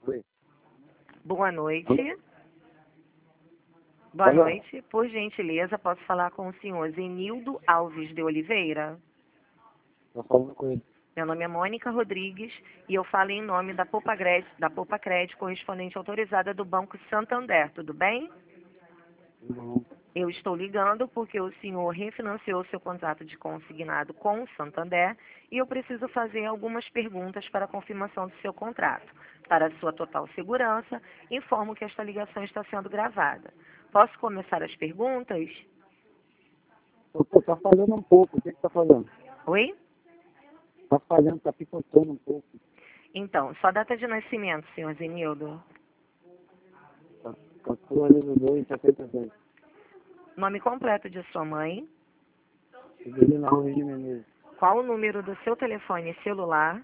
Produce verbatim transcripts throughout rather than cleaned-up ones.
Oi. Boa noite. Boa Alô? noite. Por gentileza, posso falar com o senhor Zenildo Alves de Oliveira? Tô falando com ele. Meu nome é Mônica Rodrigues e eu falo em nome da Poupa Crédito, da Poupa Crédito, correspondente autorizada do Banco Santander, tudo bem? Não. Eu estou ligando porque o senhor refinanciou seu contrato de consignado com o Santander e eu preciso fazer algumas perguntas para a confirmação do seu contrato. Para sua total segurança, informo que esta ligação está sendo gravada. Posso começar as perguntas? Pô, tá falhando um pouco. O que que tá falhando? Oi? Tá falhando, tá picotando um pouco. Então, sua data de nascimento, senhor Zenildo? Tá, tá falhando dois, setenta e seis. Nome completo de sua mãe? Evelina Rui de Menezes. Qual o número do seu telefone celular?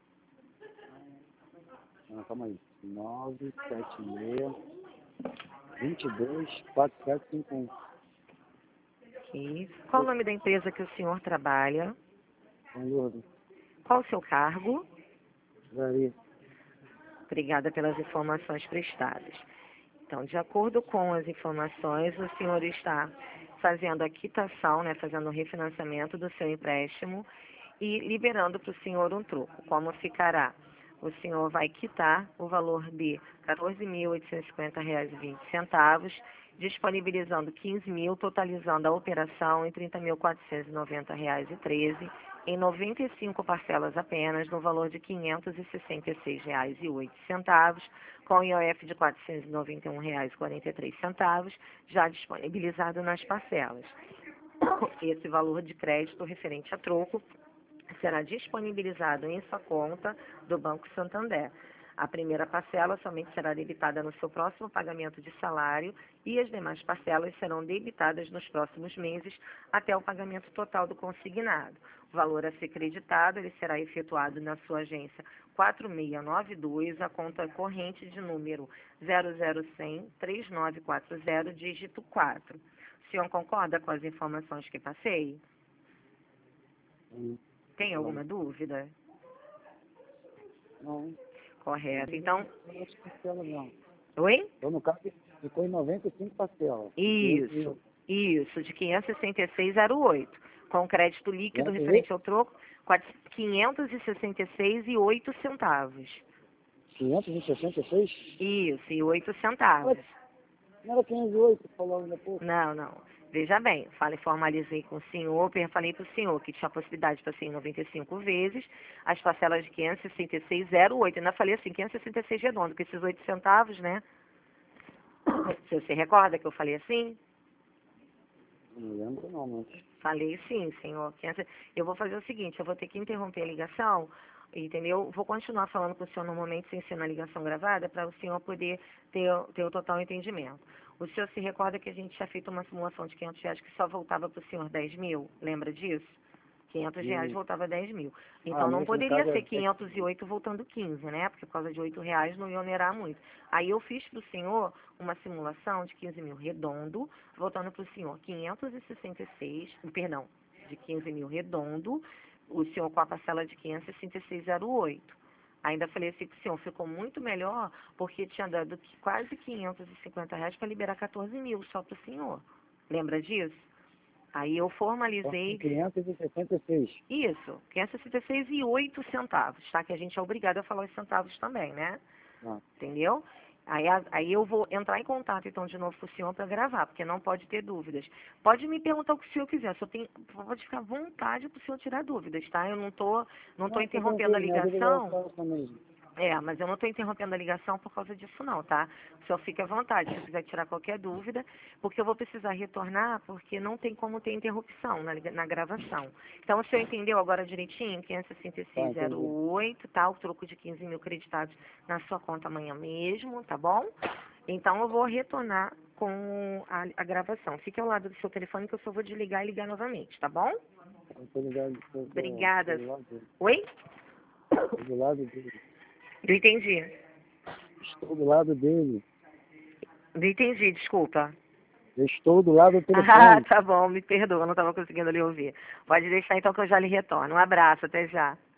Ah, calma aí. nove sete seis, dois dois, quatro sete cinco um. Ok. Qual o nome da empresa que o senhor trabalha? São Lourdes. Qual o seu cargo? Varia. Obrigada pelas informações prestadas. Então, de acordo com as informações, o senhor está fazendo a quitação, né, fazendo o refinanciamento do seu empréstimo e liberando para o senhor um troco. Como ficará? O senhor vai quitar o valor de quatorze mil oitocentos e cinquenta reais e vinte centavos, disponibilizando quinze mil, totalizando a operação em trinta mil quatrocentos e noventa reais e treze, em noventa e cinco parcelas apenas, no valor de quinhentos e sessenta e seis reais e oito centavos, com I O F de quatrocentos e noventa e um reais e quarenta e três centavos, já disponibilizado nas parcelas. Esse valor de crédito referente a troco será disponibilizado em sua conta do Banco Santander. A primeira parcela somente será debitada no seu próximo pagamento de salário e as demais parcelas serão debitadas nos próximos meses até o pagamento total do consignado. O valor a ser creditado ele será efetuado na sua agência quatro seis nove dois, a conta corrente de número zero zero um zero zero três nove quatro zero, dígito quatro. O senhor concorda com as informações que passei? Hum. Tem alguma dúvida? Não. Correto. Então, Não acho que parcela não. oi? Então, no caso, ficou em noventa e cinco parcelas. Isso, isso, de quinhentos e sessenta e seis reais e oito. Com crédito líquido quinhentos referente ao troco, quinhentos e sessenta e seis reais e oito centavos. e sessenta e seis? Isso, e oito centavos. Não era quinhentos e oito, falou ainda pouco. Não, não. Veja bem, falei, formalizei com o senhor, falei para o senhor que tinha possibilidade para ser em noventa e cinco vezes, as parcelas de quinhentos e sessenta e seis reais e oito. Ainda falei assim, quinhentos e sessenta e seis redondo, com esses oito centavos, né? Você se recorda que eu falei assim? Não lembro não, mas... Falei sim, senhor. Eu vou fazer o seguinte, eu vou ter que interromper a ligação, entendeu? Vou continuar falando com o senhor normalmente sem ser na ligação gravada, para o senhor poder ter, ter o total entendimento. O senhor se recorda que a gente tinha feito uma simulação de quinhentos reais que só voltava para o senhor dez mil? Lembra disso? quinhentos reais Hum. voltava dez mil. Ah, Então não nesse poderia caso ser é... quinhentos e oito voltando quinze, né? Porque por causa de oito reais não ia onerar muito. Aí eu fiz para o senhor uma simulação de quinze mil redondo, voltando para o senhor quinhentos e sessenta e seis, perdão, de quinze mil redondo, o senhor com a parcela de quinhentos e sessenta e seis reais e oito. Ainda falei assim para o senhor, ficou muito melhor porque tinha dado quase quinhentos e cinquenta reais para liberar quatorze mil só para o senhor. Lembra disso? Aí eu formalizei... quinhentos e sessenta e seis. Isso, quinhentos e sessenta e seis reais e oito centavos, tá? Que a gente é obrigado a falar os centavos também, né? Ah. Entendeu? Aí, a- aí eu vou entrar em contato, então, de novo com o senhor para gravar, porque não pode ter dúvidas. Pode me perguntar o que o senhor quiser, só tem, pode ficar à vontade para o senhor tirar dúvidas, tá? Eu não tô, não tô Não, fica interrompendo a tranquilo, minha vida é ligação. essa mesmo. É, mas eu não estou interrompendo a ligação por causa disso não, tá? O senhor fique à vontade, se quiser tirar qualquer dúvida, porque eu vou precisar retornar, porque não tem como ter interrupção na, liga- na gravação. Então, o senhor entendeu agora direitinho? quinhentos e sessenta e Tá, seis reais e entendi. oito, tá? O troco de quinze mil creditados na sua conta amanhã mesmo, tá bom? Então, eu vou retornar com a, a gravação. Fique ao lado do seu telefone que eu só vou desligar e ligar novamente, tá bom? Eu tô ligado, tô, tô, tô Obrigada. do lado dele. Oi? Tô do lado dele. Não entendi. Estou do lado dele. Não entendi, desculpa. Eu estou do lado do Ah, telefone. tá bom, me perdoa, não estava conseguindo lhe ouvir. Pode deixar então que eu já lhe retorno. Um abraço, até já.